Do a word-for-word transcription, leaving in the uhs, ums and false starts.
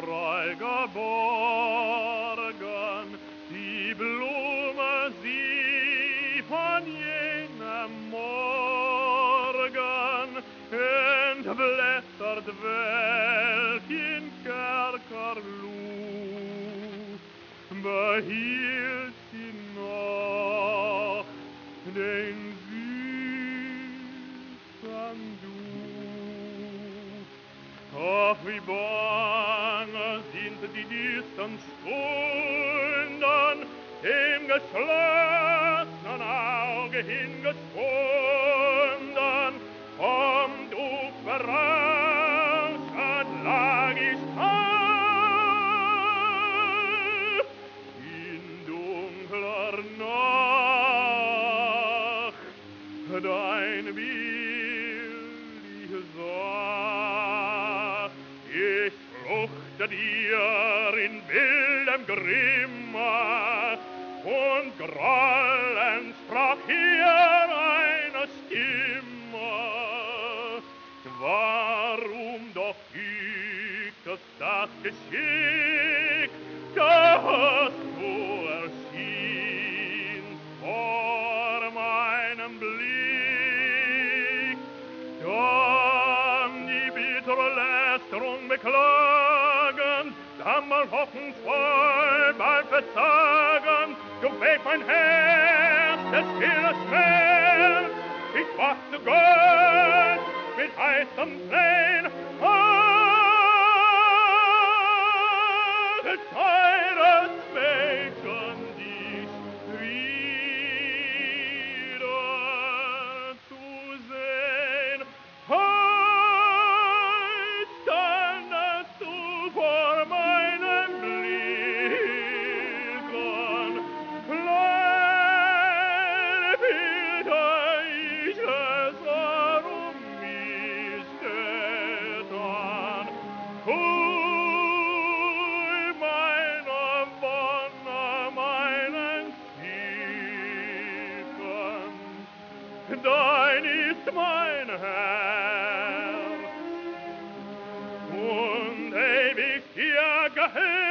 treu geborgen, die Blume sie von jenem Morgen entblättert, welch in Kerker lud, behielt sie noch den süßen Duft. Ach, wie bange sind die düstern Stunden, dem geschlossenen Auge hingeschwunden, vom Duft berauschet lag ich taub in dunkler Nacht, dein Bild ich sah. Ich fluchte dir in wildem Grimme, und grollend sprach hier eine Stimme. Warum doch fügt es das Geschick, dass du erscheinst vor meinem Blick? Dann die bittere Lästerung beklagen, dann mal hoffnungsvoll, bald verzagen, durchweht mein Herz der stille Schmerz. Ich warte Gott mit heißem Tränen, ach, teures Mädchen, dich wieder zu sehen. Heut standest du vor meinem Blicken, kleine Bilder ich es um mich getan. Hui, meine Wonne, meinen Schiffen, dein ist mein Herz und ewig dir gehört.